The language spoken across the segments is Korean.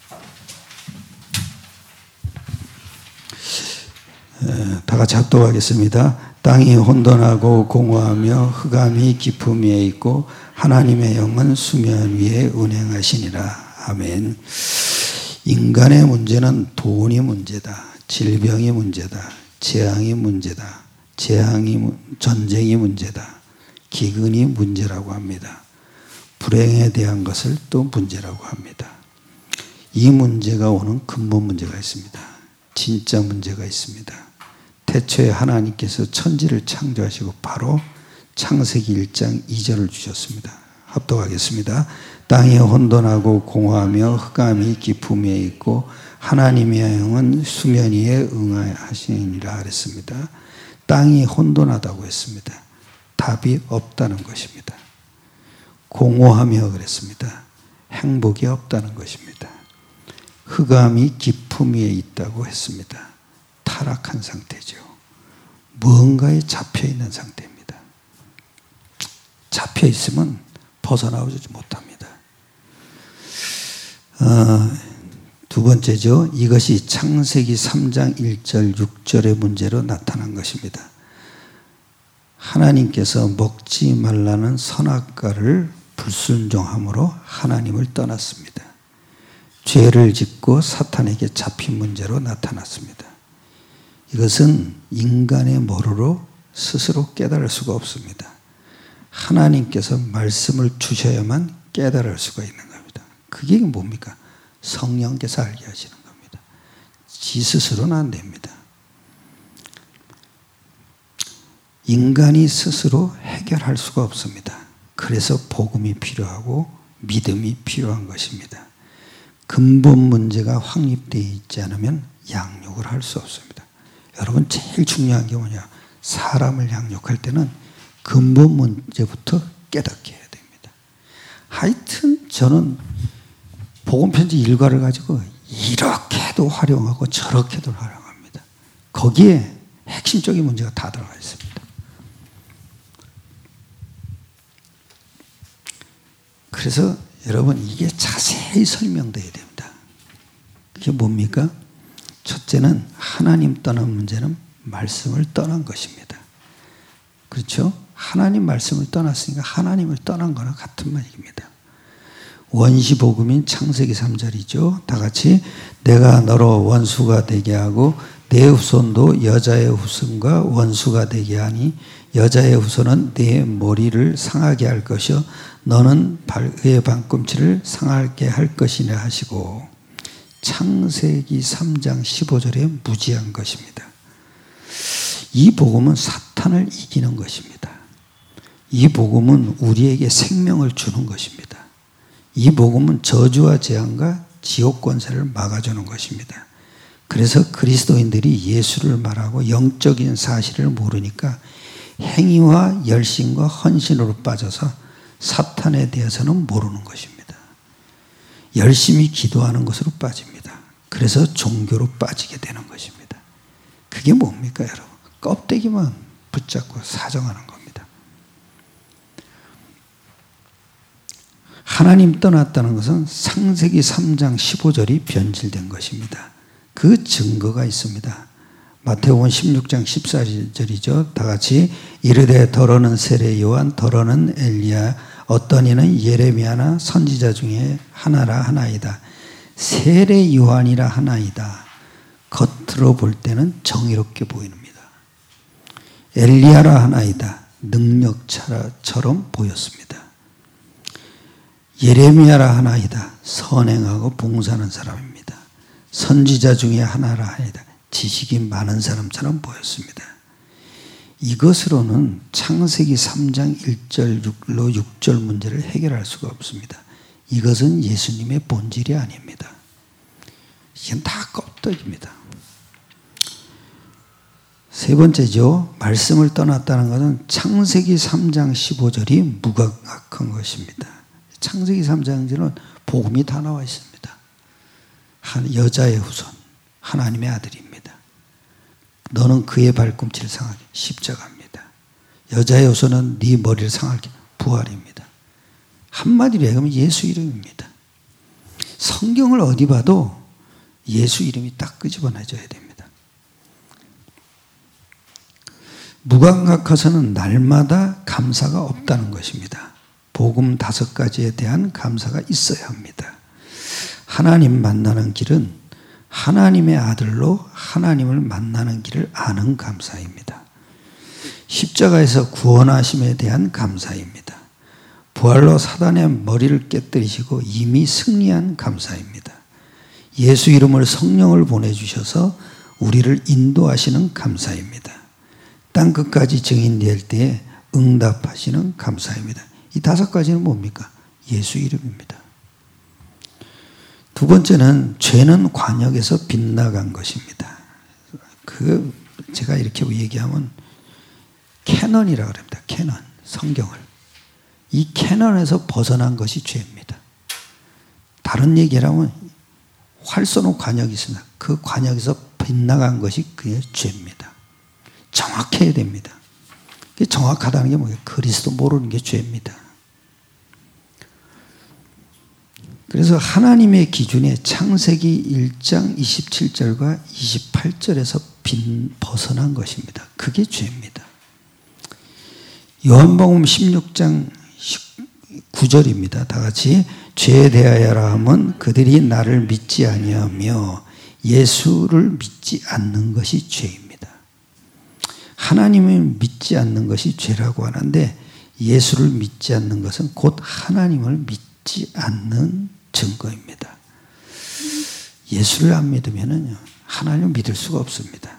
다 같이 합독하겠습니다. 땅이 혼돈하고 공허하며 흑암이 깊음에 있고 하나님의 영은 수면 위에 운행하시니라. 아멘. 인간의 문제는 돈이 문제다. 질병이 문제다. 재앙이 문제다. 전쟁이 문제다. 기근이 문제라고 합니다. 불행에 대한 것을 또 문제라고 합니다. 이 문제가 오는 근본 문제가 있습니다. 진짜 문제가 있습니다. 태초에 하나님께서 천지를 창조하시고 바로 창세기 1장 2절을 주셨습니다. 합독하겠습니다. 땅이 혼돈하고 공허하며 흑암이 깊음에 있고 하나님의 영은 수면 위에 응하시니라 그랬습니다. 땅이 혼돈하다고 했습니다. 답이 없다는 것입니다. 공허하며 그랬습니다. 행복이 없다는 것입니다. 흑암이 깊음 위에 있다고 했습니다. 타락한 상태죠. 무언가에 잡혀있는 상태입니다. 잡혀있으면 벗어나오지 못합니다. 두 번째죠. 이것이 창세기 3장 1절 6절의 문제로 나타난 것입니다. 하나님께서 먹지 말라는 선악과를 불순종함으로 하나님을 떠났습니다. 죄를 짓고 사탄에게 잡힌 문제로 나타났습니다. 이것은 인간의 머리로 스스로 깨달을 수가 없습니다. 하나님께서 말씀을 주셔야만 깨달을 수가 있는 겁니다. 그게 뭡니까? 성령께서 알게 하시는 겁니다. 지 스스로는 안 됩니다. 인간이 스스로 해결할 수가 없습니다. 그래서 복음이 필요하고 믿음이 필요한 것입니다. 근본 문제가 확립되어 있지 않으면 양육을 할 수 없습니다. 여러분 제일 중요한 게 뭐냐? 사람을 양육할 때는 근본 문제부터 깨닫게 해야 됩니다. 하여튼 저는 복음편지 일과를 가지고 이렇게도 활용하고 저렇게도 활용합니다. 거기에 핵심적인 문제가 다 들어가 있습니다. 그래서 여러분 이게 자세히 설명돼야 됩니다. 그게 뭡니까? 첫째는 하나님 떠난 문제는 말씀을 떠난 것입니다. 그렇죠? 하나님 말씀을 떠났으니까 하나님을 떠난 거나 같은 말입니다. 원시복음인 창세기 3절이죠. 다 같이 내가 너로 원수가 되게 하고 내 후손도 여자의 후손과 원수가 되게 하니 여자의 후손은 내 머리를 상하게 할 것이요 너는 그의 발꿈치를 상하게 할 것이라 하시고 창세기 3장 15절에 무지한 것입니다. 이 복음은 사탄을 이기는 것입니다. 이 복음은 우리에게 생명을 주는 것입니다. 이 복음은 저주와 재앙과 지옥 권세를 막아주는 것입니다. 그래서 그리스도인들이 예수를 말하고 영적인 사실을 모르니까 행위와 열심과 헌신으로 빠져서 사탄에 대해서는 모르는 것입니다. 열심히 기도하는 것으로 빠집니다. 그래서 종교로 빠지게 되는 것입니다. 그게 뭡니까 여러분? 껍데기만 붙잡고 사정하는 겁니다. 하나님 떠났다는 것은 창세기 3장 15절이 변질된 것입니다. 그 증거가 있습니다. 마태복음 16장 14절이죠. 다 같이 이르되 더러는 세례 요한 더러는 엘리야 어떤 이는 예레미야나 선지자 중에 하나라 하나이다. 세례 요한이라 하나이다. 겉으로 볼 때는 정의롭게 보입니다. 엘리야라 하나이다. 능력자처럼 보였습니다. 예레미야라 하나이다. 선행하고 봉사하는 사람입니다. 선지자 중에 하나라 하나이다. 지식이 많은 사람처럼 보였습니다. 이것으로는 창세기 3장 1절로 6절 문제를 해결할 수가 없습니다. 이것은 예수님의 본질이 아닙니다. 이건 다 껍데기입니다. 세 번째죠. 말씀을 떠났다는 것은 창세기 3장 15절이 무감각한 것입니다. 창세기 3장에는 복음이 다 나와 있습니다. 여자의 후손, 하나님의 아들입니다. 너는 그의 발꿈치를 상하게 십자가입니다. 여자의 후손은 네 머리를 상하게 부활입니다. 한마디로 얘기하면 예수 이름입니다. 성경을 어디 봐도 예수 이름이 딱 끄집어내줘야 됩니다. 무감각해서는 날마다 감사가 없다는 것입니다. 복음 5가지에 대한 감사가 있어야 합니다. 하나님 만나는 길은 하나님의 아들로 하나님을 만나는 길을 아는 감사입니다. 십자가에서 구원하심에 대한 감사입니다. 부활로 사단의 머리를 깨뜨리시고 이미 승리한 감사입니다. 예수 이름을 성령을 보내주셔서 우리를 인도하시는 감사입니다. 땅끝까지 증인될 때에 응답하시는 감사입니다. 이 5가지는 뭡니까? 예수 이름입니다. 두 번째는 죄는 관역에서 빗나간 것입니다. 제가 이렇게 얘기하면 캐넌이라고 합니다. 캐넌, 성경을. 이 캐넌에서 벗어난 것이 죄입니다. 다른 얘기를 하면 활 쏘는 관역이 있습니다. 그 관역에서 빗나간 것이 그게 죄입니다. 정확해야 됩니다. 정확하다는 게 뭐예요? 그리스도 모르는 게 죄입니다. 그래서 하나님의 기준에 창세기 1장 27절과 28절에서 벗어난 것입니다. 그게 죄입니다. 요한복음 16장 9절입니다. 다 같이 죄에 대하여라 함은 그들이 나를 믿지 아니하며 예수를 믿지 않는 것이 죄입니다. 하나님을 믿지 않는 것이 죄라고 하는데 예수를 믿지 않는 것은 곧 하나님을 믿지 않는 증거입니다. 예수를 안 믿으면요 하나님을 믿을 수가 없습니다.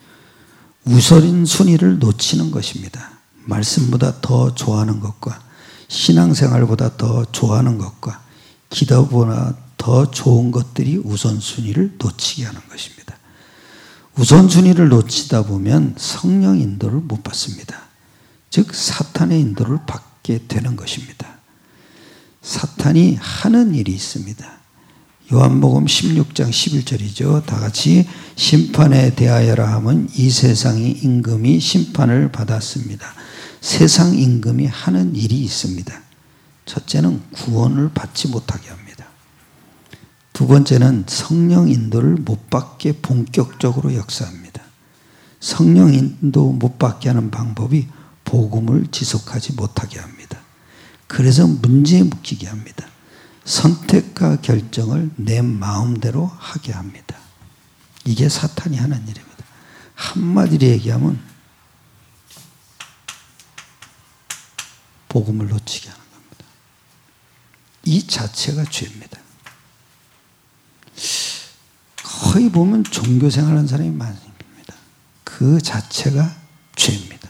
우선순위를 놓치는 것입니다. 말씀보다 더 좋아하는 것과 신앙생활보다 더 좋아하는 것과 기도보다 더 좋은 것들이 우선순위를 놓치게 하는 것입니다. 우선순위를 놓치다 보면 성령 인도를 못 받습니다. 즉 사탄의 인도를 받게 되는 것입니다. 사탄이 하는 일이 있습니다. 요한복음 16장 11절이죠. 다 같이 심판에 대하여라 함은 이 세상의 임금이 심판을 받았습니다. 세상 임금이 하는 일이 있습니다. 첫째는 구원을 받지 못하게 합니다. 두 번째는 성령 인도를 못 받게 본격적으로 역사합니다. 성령 인도 못 받게 하는 방법이 복음을 지속하지 못하게 합니다. 그래서 문제에 묶이게 합니다. 선택과 결정을 내 마음대로 하게 합니다. 이게 사탄이 하는 일입니다. 한마디로 얘기하면 복음을 놓치게 하는 겁니다. 이 자체가 죄입니다. 거의 보면 종교생활하는 사람이 많습니다. 그 자체가 죄입니다.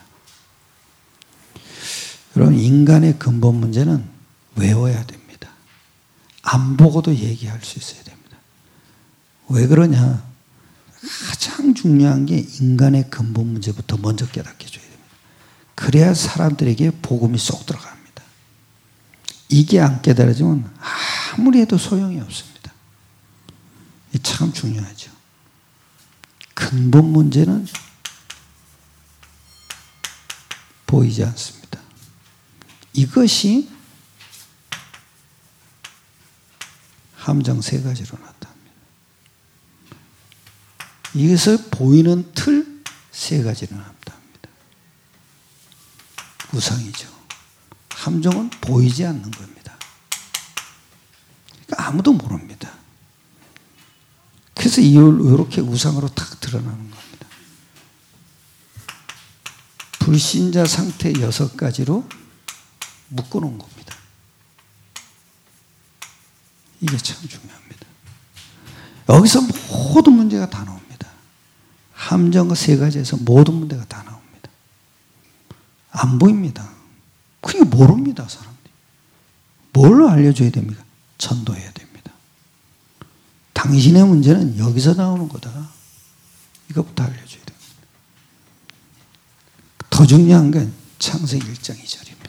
여러분 인간의 근본 문제는 외워야 됩니다. 안 보고도 얘기할 수 있어야 됩니다. 왜 그러냐? 가장 중요한 게 인간의 근본 문제부터 먼저 깨닫게 해줘야 됩니다. 그래야 사람들에게 복음이 쏙 들어갑니다. 이게 안 깨달아지면 아무리 해도 소용이 없습니다. 이게 참 중요하죠. 근본 문제는 보이지 않습니다. 이것이 함정 3가지로 나타납니다. 이것을 보이는 틀 3가지로 나타납니다. 우상이죠. 함정은 보이지 않는 겁니다. 그러니까 아무도 모릅니다. 그래서 이렇게 우상으로 탁 드러나는 겁니다. 불신자 상태 6가지로 묶어놓은 겁니다. 이게 참 중요합니다. 여기서 모든 문제가 다 나옵니다. 함정과 3가지에서 모든 문제가 다 나옵니다. 안 보입니다. 그게 모릅니다, 사람들이. 뭘 알려줘야 됩니까? 전도해야 됩니다. 당신의 문제는 여기서 나오는 거다. 이것부터 알려줘야 됩니다. 더 중요한 건 창세기 1장 2절입니다.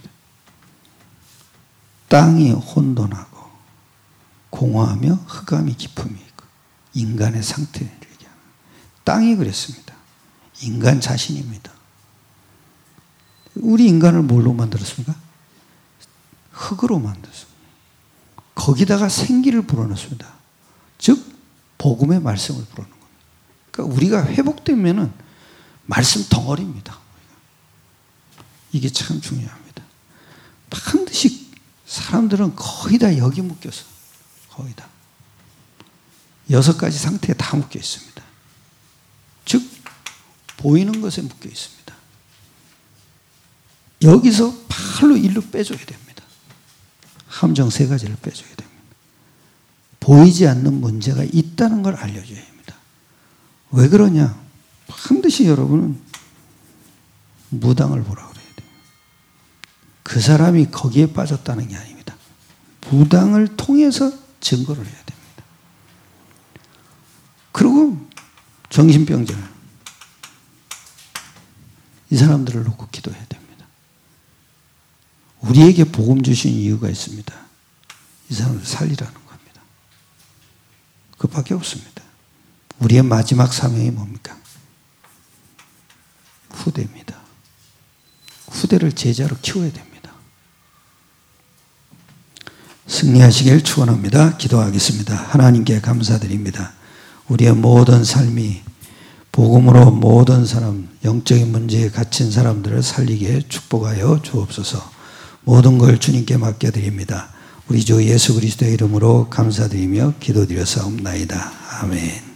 땅이 혼돈하고 공허하며 흑암이 깊음이 있고 인간의 상태를 얘기하는 땅이 그랬습니다. 인간 자신입니다. 우리 인간을 뭘로 만들었습니까? 흙으로 만들었습니다. 거기다가 생기를 불어넣습니다. 즉 복음의 말씀을 불어넣는 겁니다. 그러니까 우리가 회복되면은 말씀 덩어리입니다. 이게 참 중요합니다. 반드시 사람들은 거의 다 여기 묶여서 거의 다 6가지 상태에 다 묶여 있습니다. 즉 보이는 것에 묶여 있습니다. 여기서 바로 일로 빼줘야 됩니다. 함정 3가지를 빼줘야 됩니다. 보이지 않는 문제가 있다는 걸 알려줘야 합니다. 왜 그러냐? 반드시 여러분은 무당을 보라 그래야 돼요. 그 사람이 거기에 빠졌다는 게 아닙니다. 무당을 통해서 증거를 해야 됩니다. 그리고 정신병자를 이 사람들을 놓고 기도해야 됩니다. 우리에게 복음 주신 이유가 있습니다. 이 사람을 살리라는 겁니다. 그밖에 없습니다. 우리의 마지막 사명이 뭡니까? 후대입니다. 후대를 제자로 키워야 됩니다. 승리하시길 축원합니다. 기도하겠습니다. 하나님께 감사드립니다. 우리의 모든 삶이 복음으로 모든 사람, 영적인 문제에 갇힌 사람들을 살리게 축복하여 주옵소서. 모든 걸 주님께 맡겨드립니다. 우리 주 예수 그리스도의 이름으로 감사드리며 기도드렸사옵나이다. 아멘.